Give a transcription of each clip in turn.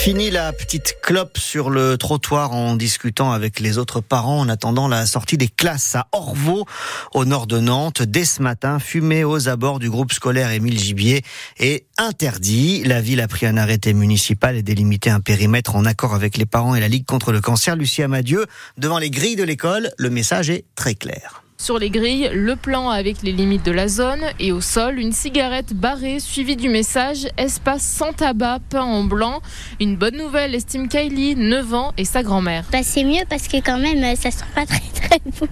Fini la petite clope sur le trottoir en discutant avec les autres parents en attendant la sortie des classes à Orvault, au nord de Nantes. Dès ce matin, fumer aux abords du groupe scolaire Émile Gibier est interdit. La ville a pris un arrêté municipal et délimité un périmètre en accord avec les parents et la Ligue contre le cancer. Lucie Amadieu, devant les grilles de l'école, le message est très clair. Sur les grilles, le plan avec les limites de la zone et au sol, une cigarette barrée suivie du message « Espace sans tabac » peint en blanc. Une bonne nouvelle, estime Kylie, 9 ans, et sa grand-mère. C'est mieux parce que quand même, ça sent pas très très bon.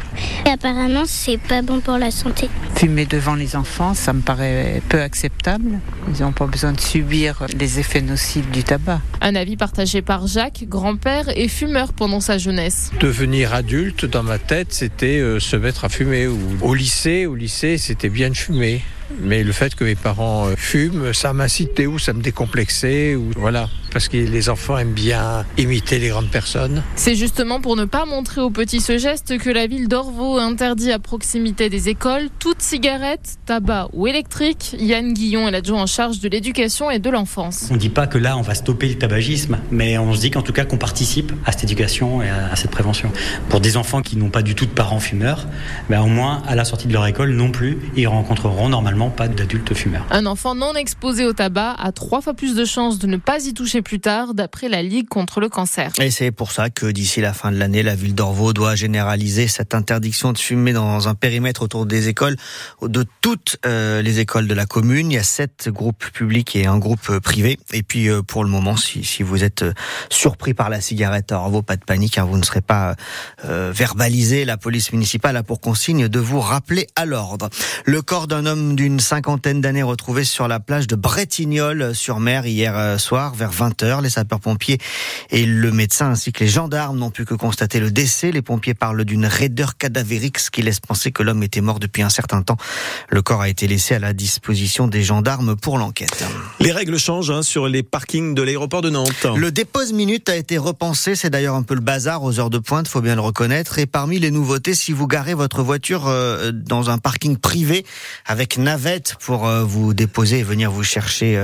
Et apparemment, c'est pas bon pour la santé. Fumer devant les enfants, ça me paraît peu acceptable. Ils n'ont pas besoin de subir les effets nocifs du tabac. Un avis partagé par Jacques, grand-père et fumeur pendant sa jeunesse. Devenir adulte, dans ma tête, c'était se mettre à fumer. Au lycée, c'était bien de fumer. Mais le fait que mes parents fument, ça m'incitait ou ça me décomplexait. Voilà, parce que les enfants aiment bien imiter les grandes personnes. C'est justement pour ne pas montrer aux petits ce geste que la ville d'Orvault interdit à proximité des écoles toute cigarette, tabac ou électrique. Yann Guillon est l'adjoint en charge de l'éducation et de l'enfance. On ne dit pas que là on va stopper le tabagisme, mais on se dit qu'en tout cas qu'on participe à cette éducation et à cette prévention. Pour des enfants qui n'ont pas du tout de parents fumeurs, au moins à la sortie de leur école non plus, ils rencontreront normalement pas d'adultes fumeurs. Un enfant non exposé au tabac a 3 fois plus de chances de ne pas y toucher plus tard, d'après la Ligue contre le cancer. Et c'est pour ça que d'ici la fin de l'année, la ville d'Orvault doit généraliser cette interdiction de fumer dans un périmètre autour des écoles, de toutes les écoles de la commune. Il y a 7 groupes publics et un groupe privé. Et puis pour le moment, si vous êtes surpris par la cigarette à Orvault, pas de panique, vous ne serez pas verbalisé. La police municipale a pour consigne de vous rappeler à l'ordre. Le corps d'un homme d'une cinquantaine d'années retrouvé sur la plage de Bretignolles-sur-Mer hier soir vers 20h. Les sapeurs-pompiers et le médecin ainsi que les gendarmes n'ont pu que constater le décès. Les pompiers parlent d'une raideur cadavérique, ce qui laisse penser que l'homme était mort depuis un certain temps. Le corps a été laissé à la disposition des gendarmes pour l'enquête. Les règles changent sur les parkings de l'aéroport de Nantes. Le dépose-minute a été repensé. C'est d'ailleurs un peu le bazar aux heures de pointe, faut bien le reconnaître. Et parmi les nouveautés, si vous garez votre voiture dans un parking privé avec navette pour vous déposer et venir vous chercher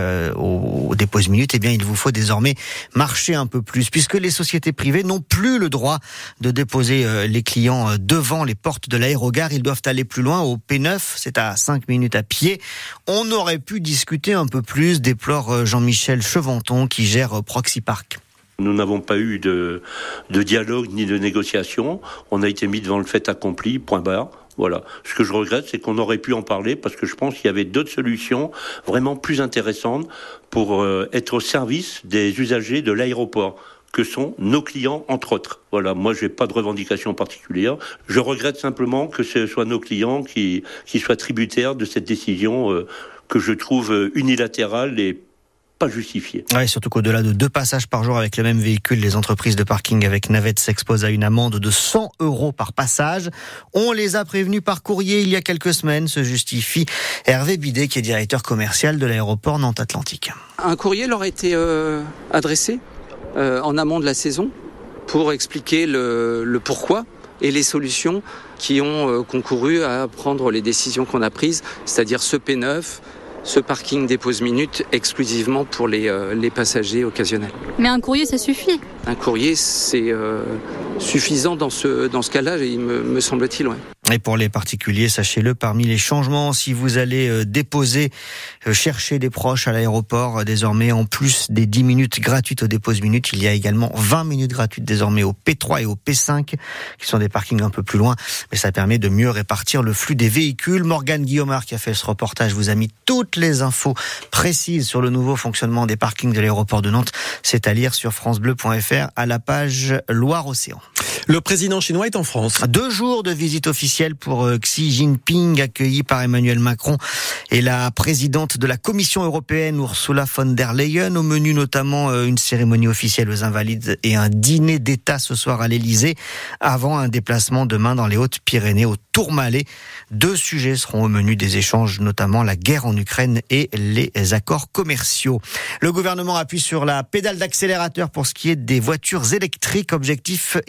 au dépose-minute, il vous faut désormais marcher un peu plus, puisque les sociétés privées n'ont plus le droit de déposer les clients devant les portes de l'aérogare. Ils doivent aller plus loin, au P9, c'est à 5 minutes à pied. On aurait pu discuter un peu plus, déplore Jean-Michel Cheventon qui gère Proxy Park. Nous n'avons pas eu de dialogue ni de négociation. On a été mis devant le fait accompli, point barre. Voilà. Ce que je regrette, c'est qu'on aurait pu en parler parce que je pense qu'il y avait d'autres solutions vraiment plus intéressantes pour être au service des usagers de l'aéroport, que sont nos clients, entre autres. Voilà. Moi, je n'ai pas de revendication particulière. Je regrette simplement que ce soit nos clients qui soient tributaires de cette décision que je trouve unilatérale et pas justifié. Ouais, surtout qu'au-delà de 2 passages par jour avec le même véhicule, les entreprises de parking avec navette s'exposent à une amende de 100 € par passage. On les a prévenus par courrier il y a quelques semaines, se justifie Hervé Bidet, qui est directeur commercial de l'aéroport Nantes-Atlantique. Un courrier leur a été adressé en amont de la saison pour expliquer le pourquoi et les solutions qui ont concouru à prendre les décisions qu'on a prises, c'est-à-dire ce P9, ce parking dépose-minute exclusivement pour les passagers occasionnels. Mais un courrier, ça suffit. Un courrier, c'est suffisant dans ce cas-là, me semble-t-il, ouais. Et pour les particuliers, sachez-le, parmi les changements, si vous allez chercher des proches à l'aéroport, désormais, en plus des 10 minutes gratuites au dépose-minute, il y a également 20 minutes gratuites désormais au P3 et au P5, qui sont des parkings un peu plus loin, mais ça permet de mieux répartir le flux des véhicules. Morgane Guillaumard, qui a fait ce reportage, vous a mis toutes les infos précises sur le nouveau fonctionnement des parkings de l'aéroport de Nantes. C'est à lire sur francebleu.fr à la page Loire-Océan. Le président chinois est en France. 2 jours de visite officielle pour Xi Jinping, accueilli par Emmanuel Macron et la présidente de la Commission européenne, Ursula von der Leyen. Au menu notamment une cérémonie officielle aux Invalides et un dîner d'État ce soir à l'Élysée, avant un déplacement demain dans les Hautes-Pyrénées, au Tourmalet. 2 sujets seront au menu des échanges, notamment la guerre en Ukraine et les accords commerciaux. Le gouvernement appuie sur la pédale d'accélérateur pour ce qui est des voitures électriques. Objectif, il faut en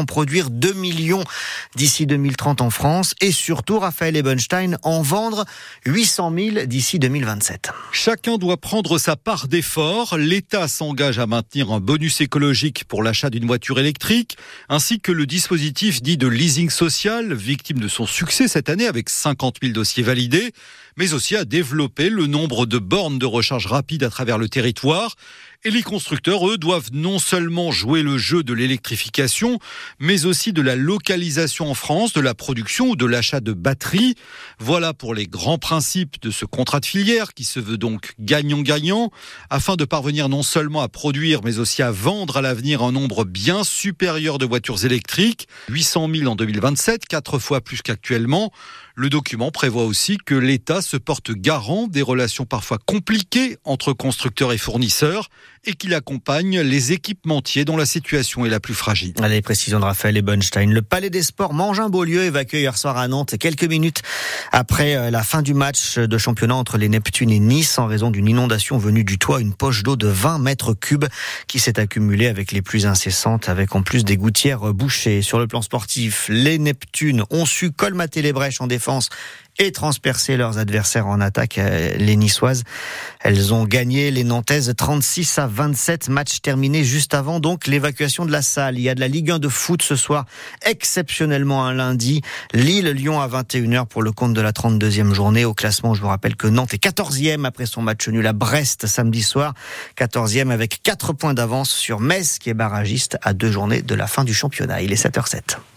en produire 2 millions d'ici 2030 en France et surtout, Raphaël Ebenstein, en vendre 800 000 d'ici 2027. Chacun doit prendre sa part d'effort. L'État s'engage à maintenir un bonus écologique pour l'achat d'une voiture électrique, ainsi que le dispositif dit de leasing social, victime de son succès cette année avec 50 000 dossiers validés, mais aussi à développer le nombre de bornes de recharge rapide à travers le territoire. Et les constructeurs, eux, doivent non seulement jouer le jeu de l'électrification, mais aussi de la localisation en France, de la production ou de l'achat de batteries. Voilà pour les grands principes de ce contrat de filière qui se veut donc gagnant-gagnant, afin de parvenir non seulement à produire, mais aussi à vendre à l'avenir un nombre bien supérieur de voitures électriques, 800 000 en 2027, 4 fois plus qu'actuellement. Le document prévoit aussi que l'État se porte garant des relations parfois compliquées entre constructeurs et fournisseurs et qu'il accompagne les équipementiers dont la situation est la plus fragile. Les précisions de Raphaël Ebenstein. Le Palais des Sports mange un beau lieu évacué hier soir à Nantes quelques minutes après la fin du match de championnat entre les Neptunes et Nice en raison d'une inondation venue du toit, une poche d'eau de 20 mètres cubes qui s'est accumulée avec les pluies incessantes avec en plus des gouttières bouchées. Sur le plan sportif, les Neptunes ont su colmater les brèches en défense et transpercer leurs adversaires en attaque. Les Niçoises, elles ont gagné les Nantaises 36-27, match terminé juste avant donc l'évacuation de la salle. Il y a de la Ligue 1 de foot ce soir, exceptionnellement un lundi. Lille-Lyon à 21h pour le compte de la 32e journée. Au classement, je vous rappelle que Nantes est 14e après son match nul à Brest samedi soir. 14e avec 4 points d'avance sur Metz qui est barragiste à 2 journées de la fin du championnat. Il est 7h07.